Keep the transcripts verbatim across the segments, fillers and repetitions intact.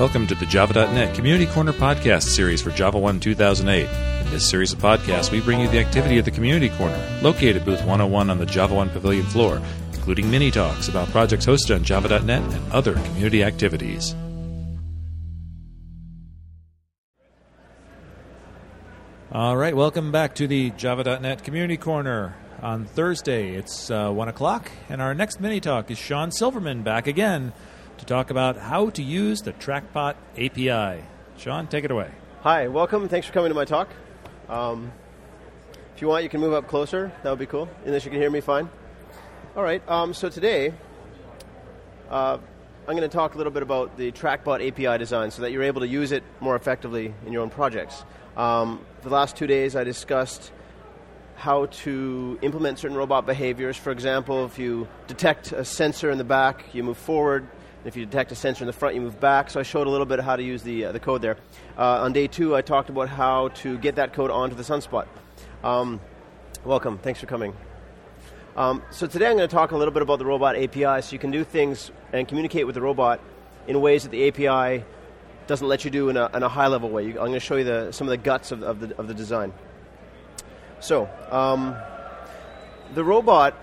Welcome to the Java dot net Community Corner podcast series for Java one two thousand eight. In this series of podcasts, we bring you the activity of the Community Corner, located at booth one oh one on the Java one Pavilion floor, including mini-talks about projects hosted on Java dot net and other community activities. All right, welcome back to the Java dot net Community Corner. On Thursday, it's uh, one o'clock, and our next mini-talk is Sean Silverman back again to talk about how to use the Trackbot A P I. Sean, take it away. Hi, welcome. Thanks for coming to my talk. Um, if you want, you can move up closer. That would be cool, unless you can hear me fine. All right, um, so today, uh, I'm going to talk a little bit about the Trackbot A P I design so that you're able to use it more effectively in your own projects. Um, the last two days, I discussed how to implement certain robot behaviors. For example, if you detect a sensor in the back, you move forward. If you detect a sensor in the front, you move back. So I showed a little bit of how to use the uh, the code there. Uh, on day two, I talked about how to get that code onto the Sunspot. Um, welcome. Thanks for coming. Um, so today I'm going to talk a little bit about the robot A P I, so you can do things and communicate with the robot in ways that the A P I doesn't let you do in a, in a high-level way. You, I'm going to show you the, some of the guts of, of, the, of the design. So um, the robot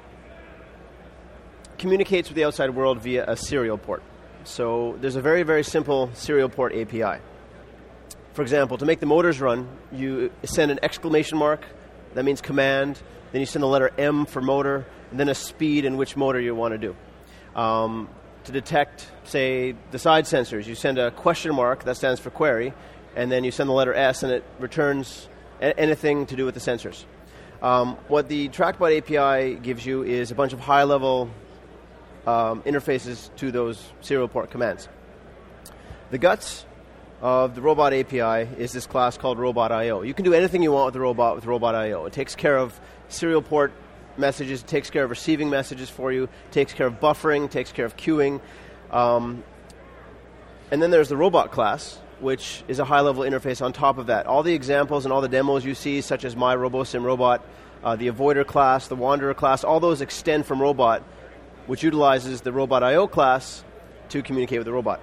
communicates with the outside world via a serial port. So there's a very, very simple serial port A P I. For example, to make the motors run, you send an exclamation mark, that means command, then you send the letter M for motor, and then a speed and which motor you want to do. Um, to detect, say, the side sensors, you send a question mark, that stands for query, and then you send the letter S, and it returns a- anything to do with the sensors. Um, what the Trackbot A P I gives you is a bunch of high-level Um, interfaces to those serial port commands. The guts of the robot A P I is this class called robot I O. You can do anything you want with the robot with robot I O. It takes care of serial port messages, it takes care of receiving messages for you, takes care of buffering, takes care of queuing. Um, and then there's the robot class, which is a high-level interface on top of that. All the examples and all the demos you see, such as my RoboSim robot, uh, the avoider class, the wanderer class, all those extend from robot, which utilizes the robot I O class to communicate with the robot.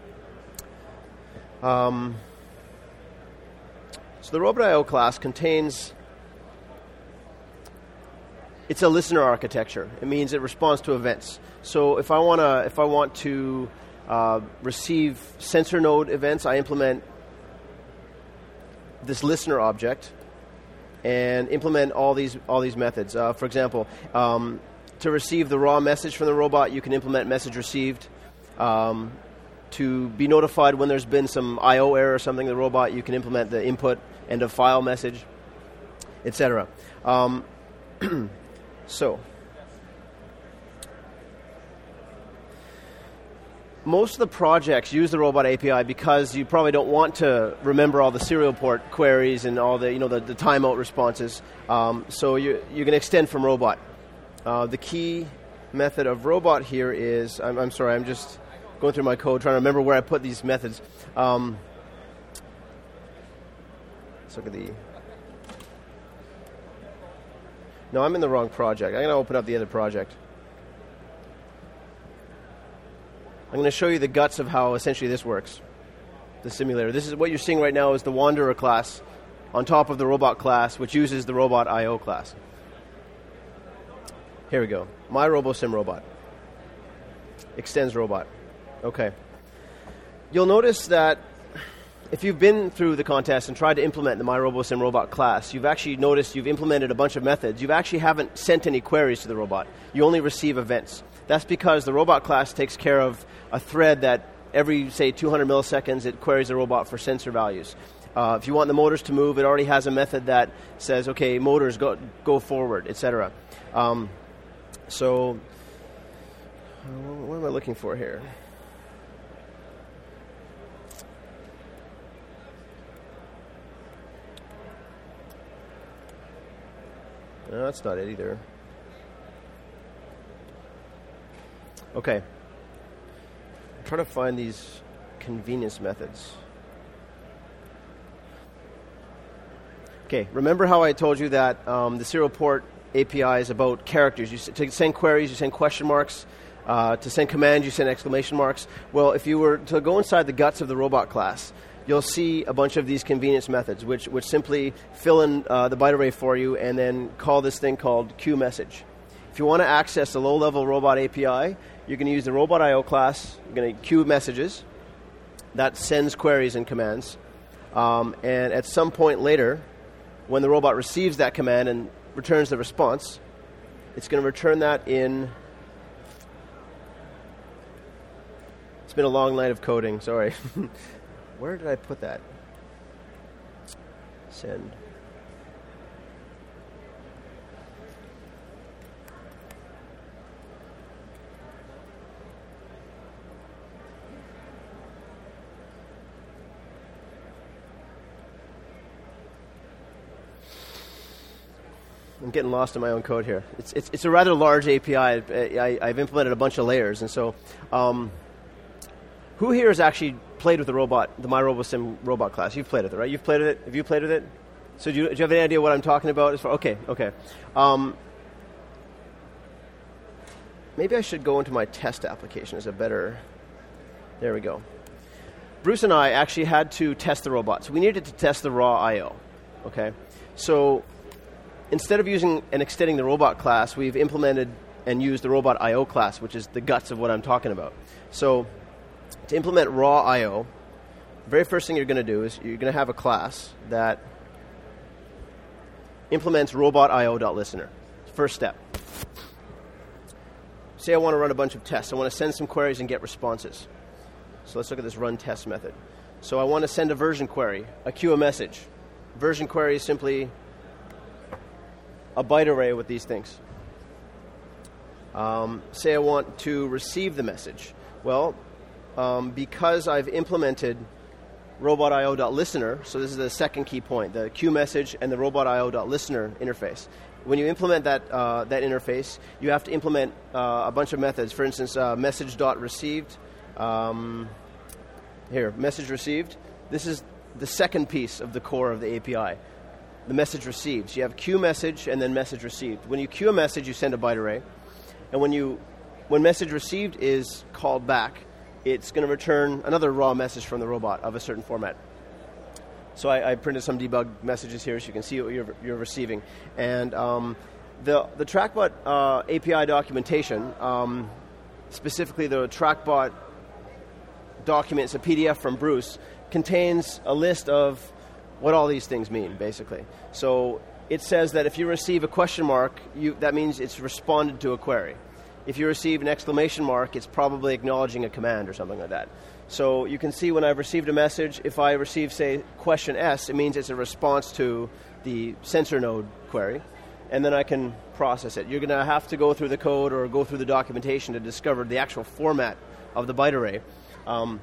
Um, so the robot I O class contains, it's a listener architecture. It means it responds to events. So if I want to, if I want to uh, receive sensor node events, I implement this listener object and implement all these all these methods. Uh, for example. Um, To receive the raw message from the robot, you can implement message received. Um, to be notified when there's been some I O error or something in the robot, you can implement the input end of file message, et cetera. Um, so, most of the projects use the robot A P I because you probably don't want to remember all the serial port queries and all the you know the, the timeout responses. Um, so you you can extend from robot. Uh, the key method of robot here is, I'm, I'm sorry, I'm just going through my code trying to remember where I put these methods. Um, let's look at the... No, I'm in the wrong project. I'm going to open up the other project. I'm going to show you the guts of how essentially this works, the simulator. This is what you're seeing right now is the Wanderer class on top of the robot class, which uses the robot I O class. Here we go. My RoboSim robot. Extends robot. Okay. You'll notice that if you've been through the contest and tried to implement the My RoboSim robot class, you've actually noticed you've implemented a bunch of methods. You actually haven't sent any queries to the robot. You only receive events. That's because the robot class takes care of a thread that every, say, two hundred milliseconds, it queries the robot for sensor values. Uh, if you want the motors to move, it already has a method that says, okay, motors go, go forward, et cetera. Um, So, what am I looking for here? No, that's not it either. Okay. I'm trying to find these convenience methods. Okay, remember how I told you that um, the serial port A P I is about characters. You s- to send queries, you send question marks, Uh, to send commands, you send exclamation marks. Well, if you were to go inside the guts of the robot class, you'll see a bunch of these convenience methods, which, which simply fill in uh, the byte array for you and then call this thing called queueMessage. If you want to access the low-level robot A P I, you're going to use the robot I O class. You're going to queue messages. That sends queries and commands. Um, and at some point later, when the robot receives that command and returns the response, it's going to return that in... It's been a long night of coding, sorry. Where did I put that? Send. I'm getting lost in my own code here. It's it's, it's a rather large A P I. I, I've implemented a bunch of layers, and so um, who here has actually played with the robot, the MyRoboSim robot class? You've played with it, right? You've played with it. Have you played with it? So do you, do you have any idea what I'm talking about? As far, okay, okay. Um, maybe I should go into my test application as a better. There we go. Bruce and I actually had to test the robot, so we needed to test the raw I O. Okay, so. Instead of using and extending the robot class, we've implemented and used the robot I O class, which is the guts of what I'm talking about. So to implement raw I O, the very first thing you're going to do is you're going to have a class that implements robot I O.listener. First step. Say I want to run a bunch of tests. I want to send some queries and get responses. So let's look at this run test method. So I want to send a version query, a queueMessage. Version query is simply a byte array with these things. Um, say I want to receive the message. Well, um, because I've implemented robot I O.listener, so this is the second key point, the queueMessage and the robot I O.listener interface. When you implement that uh, that interface, you have to implement uh, a bunch of methods. For instance, uh, message.received. Um, here, message received. This is the second piece of the core of the A P I. The message received. So you have queueMessage and then message received. When you queue a message, you send a byte array. And when you, when message received is called back, it's going to return another raw message from the robot of a certain format. So I, I printed some debug messages here so you can see what you're, you're receiving. And um, the, the TrackBot uh, A P I documentation, um, specifically the TrackBot document, it's a P D F from Bruce, contains a list of what all these things mean, basically. So it says that if you receive a question mark, you, that means it's responded to a query. If you receive an exclamation mark, it's probably acknowledging a command or something like that. So you can see when I've received a message, if I receive, say, question S, it means it's a response to the sensor node query, and then I can process it. You're going to have to go through the code or go through the documentation to discover the actual format of the byte array. Um,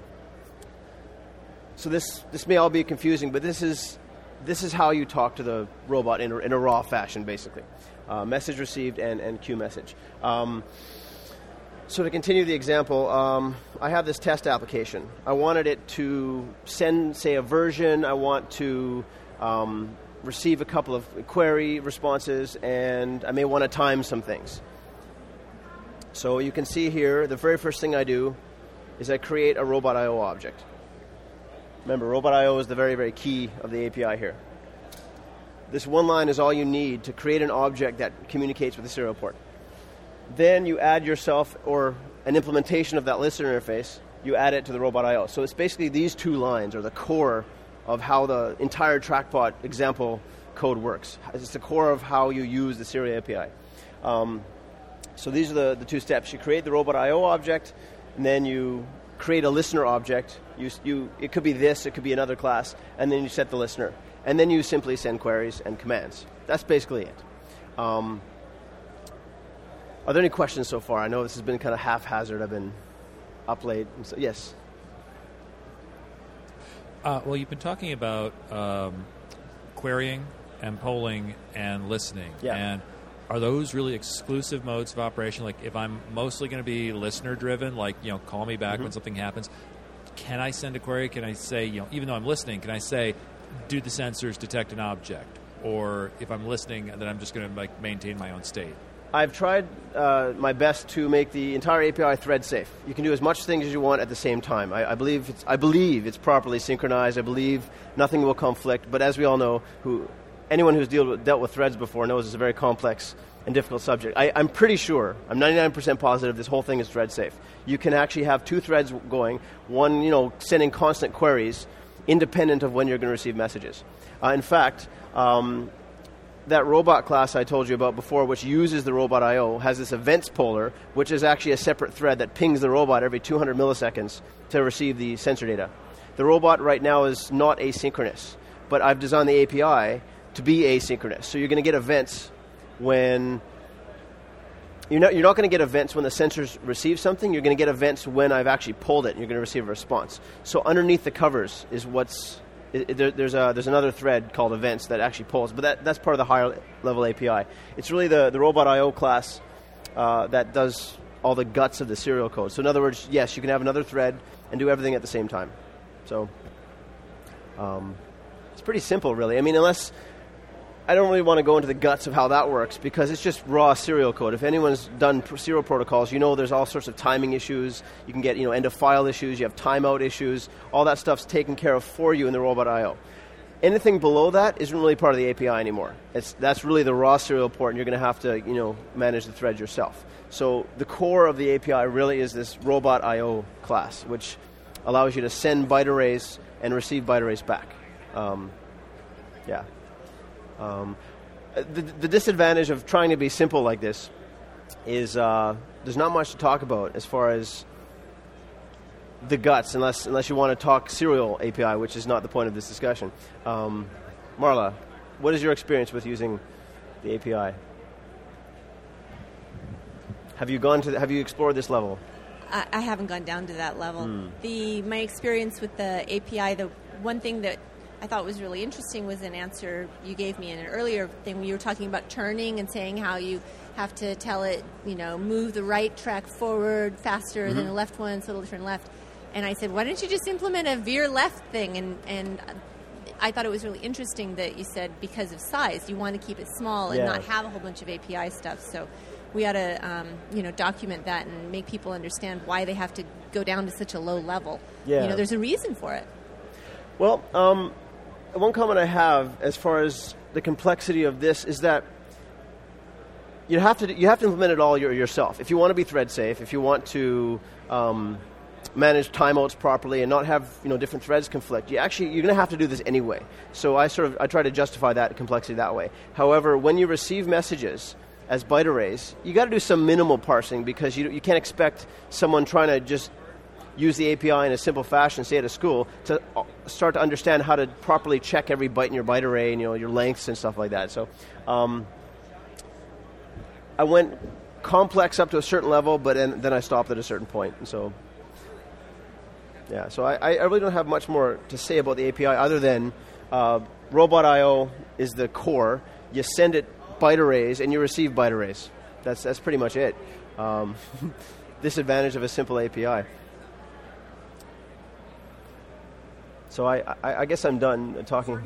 So this, this may all be confusing, but this is this is how you talk to the robot in a, in a raw fashion, basically. Uh, message received and, and queueMessage. Um, so to continue the example, um, I have this test application. I wanted it to send, say, a version. I want to um, receive a couple of query responses, and I may want to time some things. So you can see here, the very first thing I do is I create a robot I O object. Remember, robot I O is the very, very key of the A P I here. This one line is all you need to create an object that communicates with the serial port. Then you add yourself, or an implementation of that listener interface, you add it to the robot I O. So it's basically these two lines are the core of how the entire TrackBot example code works. It's the core of how you use the Serial A P I. Um, so these are the, the two steps. You create the robot I O object, and then you create a listener object. You, you, it could be this, it could be another class, and then you set the listener. And then you simply send queries and commands. That's basically it. Um, are there any questions so far? I know this has been kind of haphazard. I've been up late. So, yes? Uh, well, you've been talking about um, querying and polling and listening. Yeah. And are those really exclusive modes of operation? Like if I'm mostly going to be listener driven, like, you know, call me back mm-hmm. when something happens, can I send a query? Can I say, you know, even though I'm listening, can I say, do the sensors detect an object? Or if I'm listening, then I'm just going to like maintain my own state? I've tried uh, my best to make the entire A P I thread safe. You can do as much things as you want at the same time. I, I believe it's, I believe it's properly synchronized. I believe nothing will conflict. But as we all know, who anyone who's deal, dealt with threads before knows it's a very complex and difficult subject. I, I'm pretty sure, I'm ninety-nine percent positive this whole thing is thread safe. You can actually have two threads going, one, you know, sending constant queries, independent of when you're going to receive messages. Uh, in fact, um, that robot class I told you about before, which uses the robot I O, has this events poller, which is actually a separate thread that pings the robot every two hundred milliseconds to receive the sensor data. The robot right now is not asynchronous, but I've designed the A P I to be asynchronous. So you're going to get events when... You're not, you're not going to get events when the sensors receive something. You're going to get events when I've actually pulled it, and you're going to receive a response. So underneath the covers is what's... It, there, there's, a, there's another thread called events that actually pulls, but that, that's part of the higher level A P I. It's really the, the robot I O class uh, that does all the guts of the serial code. So in other words, yes, you can have another thread and do everything at the same time. So um, it's pretty simple, really. I mean, unless... I don't really want to go into the guts of how that works because it's just raw serial code. If anyone's done serial protocols, you know there's all sorts of timing issues. You can get, you know, end-of-file issues. You have timeout issues. All that stuff's taken care of for you in the robot I O. Anything below that isn't really part of the A P I anymore. It's, that's really the raw serial port, and you're going to have to, you know, manage the threads yourself. So the core of the A P I really is this robot I O class, which allows you to send byte arrays and receive byte arrays back. Um, yeah. Um, the, the disadvantage of trying to be simple like this is uh, there's not much to talk about as far as the guts, unless unless you want to talk serial A P I, which is not the point of this discussion. Um, Marla, what is your experience with using the A P I? Have you gone to? The, have you explored this level? I, I haven't gone down to that level. Hmm. The my experience with the A P I, the one thing that I thought was really interesting was an answer you gave me in an earlier thing when you were talking about turning and saying how you have to tell it, you know, move the right track forward faster mm-hmm. than the left one, so it'll turn left. And I said, why don't you just implement a veer left thing? And, and I thought it was really interesting that you said because of size, you want to keep it small and yeah. not have a whole bunch of A P I stuff. So we ought to, um, you know, document that and make people understand why they have to go down to such a low level. Yeah. You know, there's a reason for it. Well, um... one comment I have as far as the complexity of this is that you have to you have to implement it all your, yourself. If you want to be thread safe, if you want to um, manage timeouts properly and not have, you know, different threads conflict, you actually you're going to have to do this anyway. So I sort of I try to justify that complexity that way. However, when you receive messages as byte arrays, you got to do some minimal parsing because you you can't expect someone trying to just use the A P I in a simple fashion, say at a school, to start to understand how to properly check every byte in your byte array and, you know, your lengths and stuff like that. So um, I went complex up to a certain level, but then, then I stopped at a certain point. And so, yeah, so I, I really don't have much more to say about the A P I other than uh, robot I O is the core. You send it byte arrays and you receive byte arrays. That's, that's pretty much it. Um, disadvantage of a simple A P I. So I, I, I guess I'm done talking.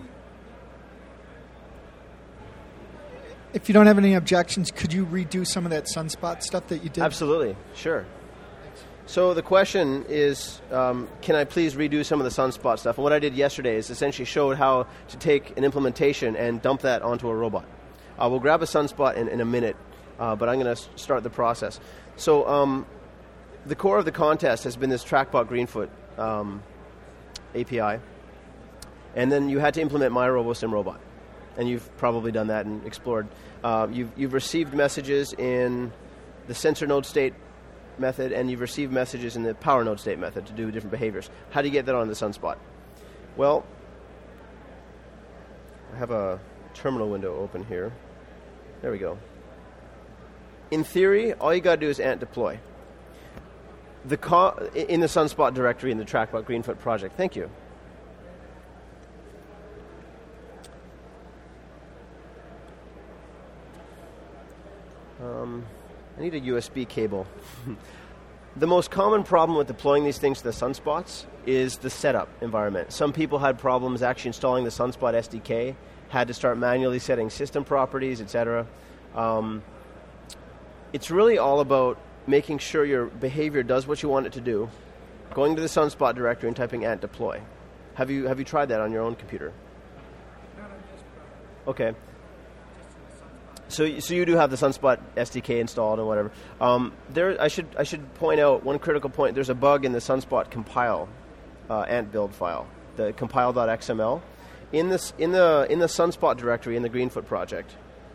If you don't have any objections, could you redo some of that Sunspot stuff that you did? Absolutely, sure. So the question is, um, can I please redo some of the Sunspot stuff? And what I did yesterday is essentially showed how to take an implementation and dump that onto a robot. Uh, we'll grab a Sunspot in, in a minute, uh, but I'm going to s- start the process. So um, the core of the contest has been this TrackBot Greenfoot um A P I, and then you had to implement MyRoboSimRobot, and you've probably done that and explored. Uh, you've, you've received messages in the sensor node state method, and you've received messages in the power node state method to do different behaviors. How do you get that on the Sunspot? Well, I have a terminal window open here. There we go. In theory, all you got to do is ant deploy. The co- in the Sunspot directory in the TrackBot Greenfoot project. Thank you. Um, I need a U S B cable. The most common problem with deploying these things to the Sunspots is the setup environment. Some people had problems actually installing the Sunspot S D K, had to start manually setting system properties, et cetera. Um, it's really all about making sure your behavior does what you want it to do, going to the Sunspot directory and typing ant deploy. Have you have you tried that on your own computer? Okay. So, so you do have the Sunspot S D K installed and whatever. Um, there, I should I should point out one critical point. There's a bug in the Sunspot compile uh, ant build file, the compile.xml. In this in the in the Sunspot directory in the Greenfoot project,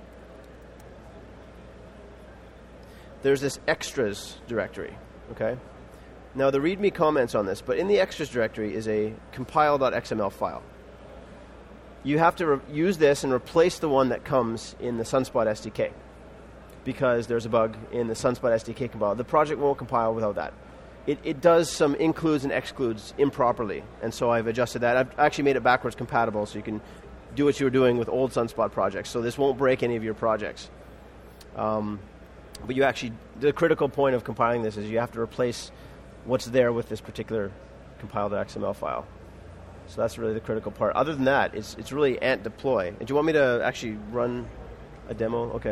there's this extras directory. Okay. Now the README comments on this, but in the extras directory is a compile.xml file. You have to re- use this and replace the one that comes in the Sunspot S D K because there's a bug in the Sunspot S D K compile. The project won't compile without that. It, it does some includes and excludes improperly, and so I've adjusted that. I've actually made it backwards compatible so you can do what you were doing with old Sunspot projects, so this won't break any of your projects. Um, but you actually, the critical point of compiling this is you have to replace what's there with this particular compile.xml file. So that's really the critical part. Other than that, it's it's really ant deploy. And do you want me to actually run a demo? Okay.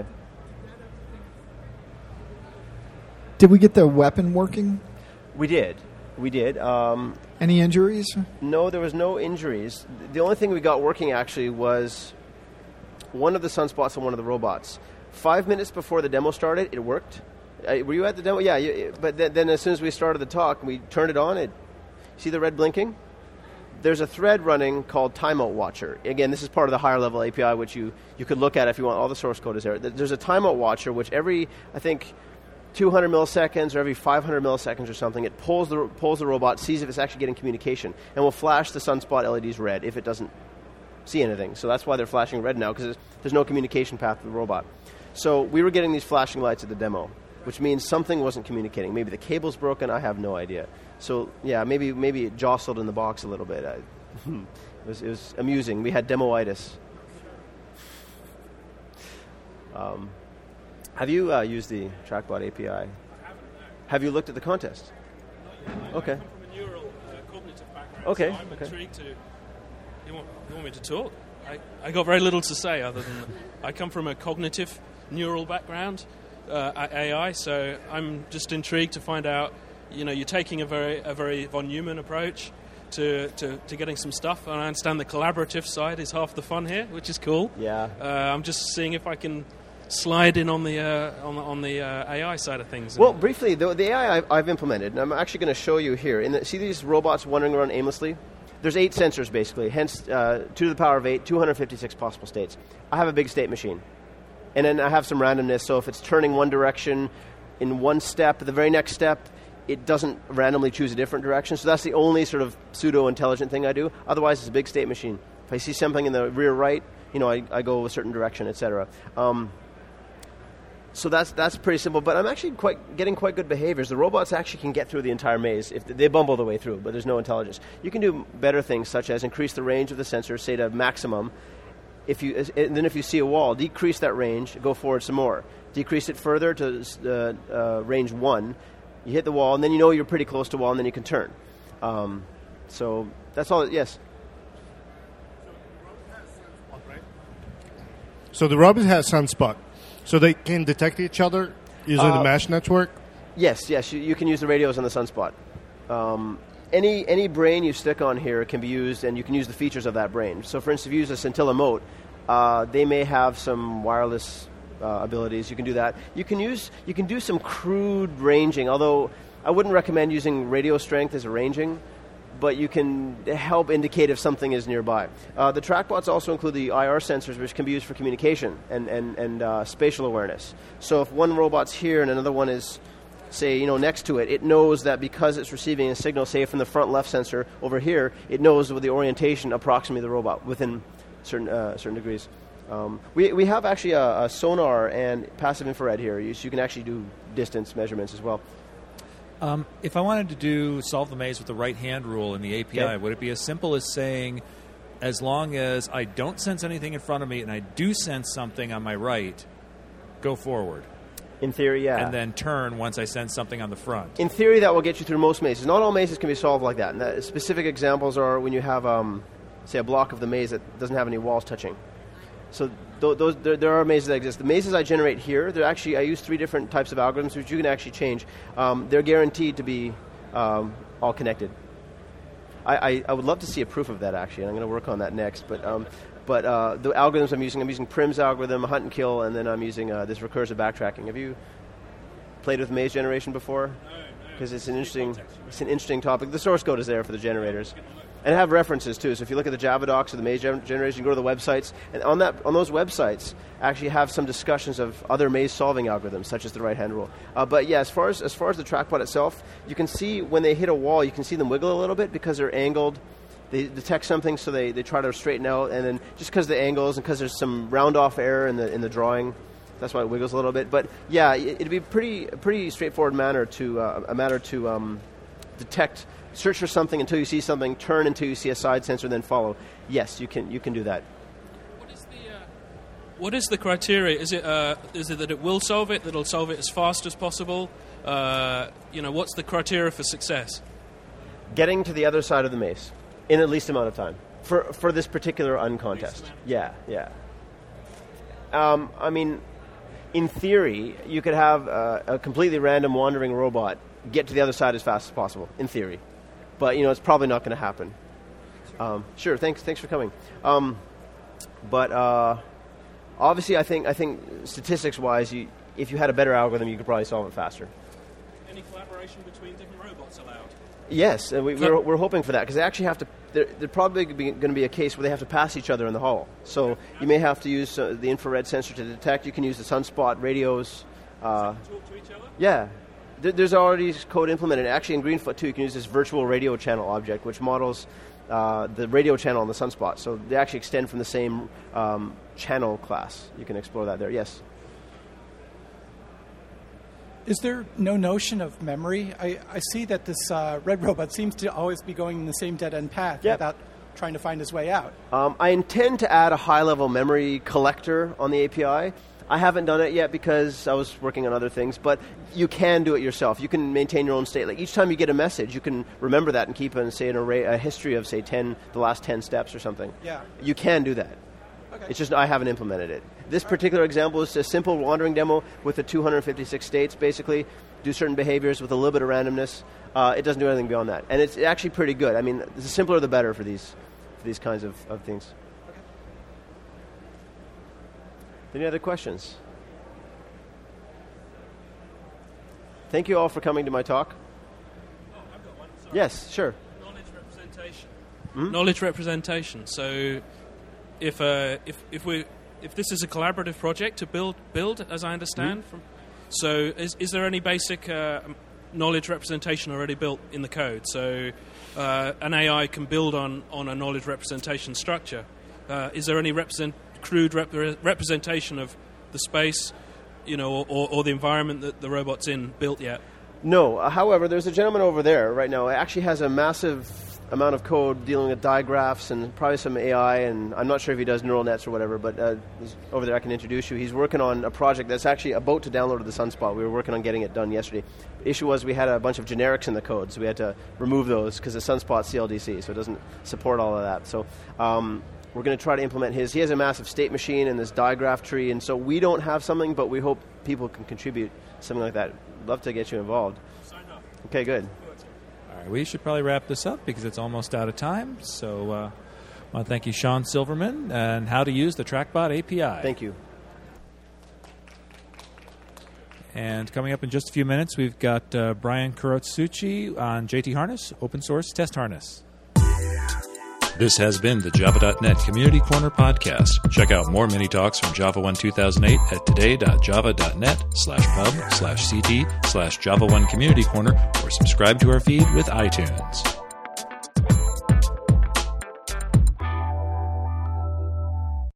Did we get the weapon working? We did. We did. Um, Any injuries? no, there was no injuries. The only thing we got working actually was one of the sunspots on one of the robots. Five minutes before the demo started, it worked. Uh, were you at the demo? Yeah, you, but th- then as soon as we started the talk, we turned it on. It see the red blinking? There's a thread running called Timeout Watcher. Again, this is part of the higher level A P I, which you, you could look at if you want. All the source code is there. There's a Timeout Watcher, which every, I think, two hundred milliseconds or every five hundred milliseconds or something, it pulls the pulls the robot, sees if it's actually getting communication, and will flash the sunspot L E Ds red if it doesn't see anything. So that's why they're flashing red now, because there's, there's no communication path to the robot. So we were getting these flashing lights at the demo, which means something wasn't communicating. Maybe the cable's broken. I have no idea. So yeah, maybe maybe it jostled in the box a little bit. I, it was it was amusing. We had demoitis. Um, have you uh, used the TrackBot A P I? Have you looked at the contest? Okay. I come from a neural uh, cognitive background. Okay. So I'm okay. intrigued to. You want, you want me to talk? I, I got very little to say other than I come from a cognitive neural background, uh, A I. So I'm just intrigued to find out. You know, you're taking a very a very von Neumann approach to, to, to getting some stuff, and I understand the collaborative side is half the fun here, which is cool. Yeah. Uh, I'm just seeing if I can slide in on the uh, on the, on the uh, A I side of things. Well, briefly, the, the A I I've, I've implemented, and I'm actually going to show you here. In the, see these robots wandering around aimlessly? There's eight sensors, basically, hence uh, two to the power of eight, two hundred fifty-six possible states. I have a big state machine. And then I have some randomness, so if it's turning one direction in one step, the very next step, it doesn't randomly choose a different direction. So that's the only sort of pseudo-intelligent thing I do. Otherwise, it's a big state machine. If I see something in the rear right, you know, I, I go a certain direction, et cetera. Um, so that's that's pretty simple. But I'm actually quite getting quite good behaviors. The robots actually can get through the entire maze. If they bumble the way through, but there's no intelligence. You can do better things, such as increase the range of the sensor, say to maximum. If you and then if you see a wall, decrease that range, go forward some more. Decrease it further to uh, uh, range one. You hit the wall, and then you know you're pretty close to the wall, and then you can turn. Um, so that's all. Yes. So the robot has Sunspot, so they can detect each other using Uh, the mesh network. Yes, yes. You, you can use the radios on the Sunspot. Um, any any brain you stick on here can be used, and you can use the features of that brain. So, for instance, if you use a Scintilla Mote, uh, they may have some wireless uh, abilities. You can do that. You can use you can do some crude ranging, although I wouldn't recommend using radio strength as a ranging, but you can help indicate if something is nearby. Uh, the TrackBots also include the I R sensors, which can be used for communication and and and uh, spatial awareness. So, if one robot's here and another one is, say, you know, next to it, it knows that because it's receiving a signal, say, from the front left sensor over here, it knows with the orientation approximately the robot within certain uh, certain degrees. Um, we we have actually a, a sonar and passive infrared here, so you can actually do distance measurements as well. Um, if I wanted to do solve the maze with the right hand rule in the A P I, Okay. would it be as simple as saying, as long as I don't sense anything in front of me and I do sense something on my right, go forward? In theory, yeah. And then turn once I sense something on the front. In theory, that will get you through most mazes. Not all mazes can be solved like that. And that specific examples are when you have, um, say, a block of the maze that doesn't have any walls touching. So th- those there, there are mazes that exist. The mazes I generate here, they're actually I use three different types of algorithms which you can actually change. Um, they're guaranteed to be um, all connected. I, I, I would love to see a proof of that actually, and I'm going to work on that next. But um, but uh, the algorithms I'm using, I'm using Prim's algorithm, hunt and kill, and then I'm using uh, this recursive backtracking. Have you played with maze generation before? Because it's an interesting it's an interesting topic. The source code is there for the generators. And have references too. So if you look at the Java docs or the maze gen- generation, you go to the websites, and on that on those websites actually have some discussions of other maze solving algorithms, such as the right hand rule. Uh, but yeah, as far as as far as the trackbot itself, you can see when they hit a wall, you can see them wiggle a little bit because they're angled. They detect something, so they, they try to straighten out, and then just because the angles and because there's some round off error in the in the drawing, that's why it wiggles a little bit. But yeah, it, it'd be pretty a pretty straightforward manner to uh, a matter to um, detect. Search for something until you see something, turn until you see a side sensor, then follow. Yes, you can you can do that. What is the, uh, what is the criteria? Is it uh, is it that it will solve it, that it'll solve it as fast as possible? Uh, you know, what's the criteria for success? Getting to the other side of the maze in the least amount of time for for this particular uncontest. Yeah, yeah. Um, I mean, in theory, you could have uh, a completely random wandering robot get to the other side as fast as possible, in theory. But, you know, it's probably not going to happen. Um, sure, thanks thanks for coming. Um, but uh, obviously, I think I think statistics-wise, you, if you had a better algorithm, you could probably solve it faster. Any collaboration between different robots allowed? Yes, and we, we're, we're hoping for that, because they actually have to, there's probably going to be a case where they have to pass each other in the hall. So you may have to use uh, the infrared sensor to detect. You can use the sunspot radios. Uh, Talk to each other? Yeah. There's already code implemented. Actually, in Greenfoot, too, you can use this virtual radio channel object, which models uh, the radio channel on the sunspot. So they actually extend from the same um, channel class. You can explore that there. Yes? Is there no notion of memory? I, I see that this uh, red robot seems to always be going in the same dead-end path yep. without trying to find his way out. Um, I intend to add a high-level memory collector on the A P I. I haven't done it yet because I was working on other things, but you can do it yourself. You can maintain your own state. Like each time you get a message, you can remember that and keep, an, say, an array, a history of, say, ten, the last ten steps or something. Yeah. You can do that. Okay. It's just I haven't implemented it. This particular example is a simple wandering demo with the two hundred fifty-six states, basically. Do certain behaviors with a little bit of randomness. Uh, it doesn't do anything beyond that. And it's actually pretty good. I mean, the simpler the better for these, for these kinds of, of things. Okay. Any other questions? Thank you all for coming to my talk. Oh, I've got one. Sorry. Yes, sure. Knowledge representation. Hmm? Knowledge representation. So, if uh, if if we if this is a collaborative project to build build, as I understand, Hmm? from so is is there any basic uh, knowledge representation already built in the code? So, uh, an A I can build on on a knowledge representation structure. Uh, is there any represent crude rep- representation of the space? You know, or, or the environment that the robot's in built yet? No. Uh, however, there's a gentleman over there right now. It actually has a massive amount of code dealing with digraphs and probably some A I, and I'm not sure if he does neural nets or whatever, but uh, he's over there I can introduce you. He's working on a project that's actually about to download to the Sunspot. We were working on getting it done yesterday. The issue was we had a bunch of generics in the code, so we had to remove those because the Sunspot's C L D C, so it doesn't support all of that. So um, we're going to try to implement his. He has a massive state machine and this digraph tree, and so we don't have something, but we hope people can contribute something like that. Love to get you involved. Sign up. Okay, good. All right, we should probably wrap this up because it's almost out of time. So uh, I want to thank you, Sean Silverman, and how to use the TrackBot A P I. Thank you. And coming up in just a few minutes, we've got uh, Brian Kurotsuchi on J T Harness, open source test harness. This has been the Java dot net Community Corner podcast. Check out more mini talks from Java one two thousand eight at today dot java dot net slash pub slash ct slash Java one Community Corner or subscribe to our feed with iTunes.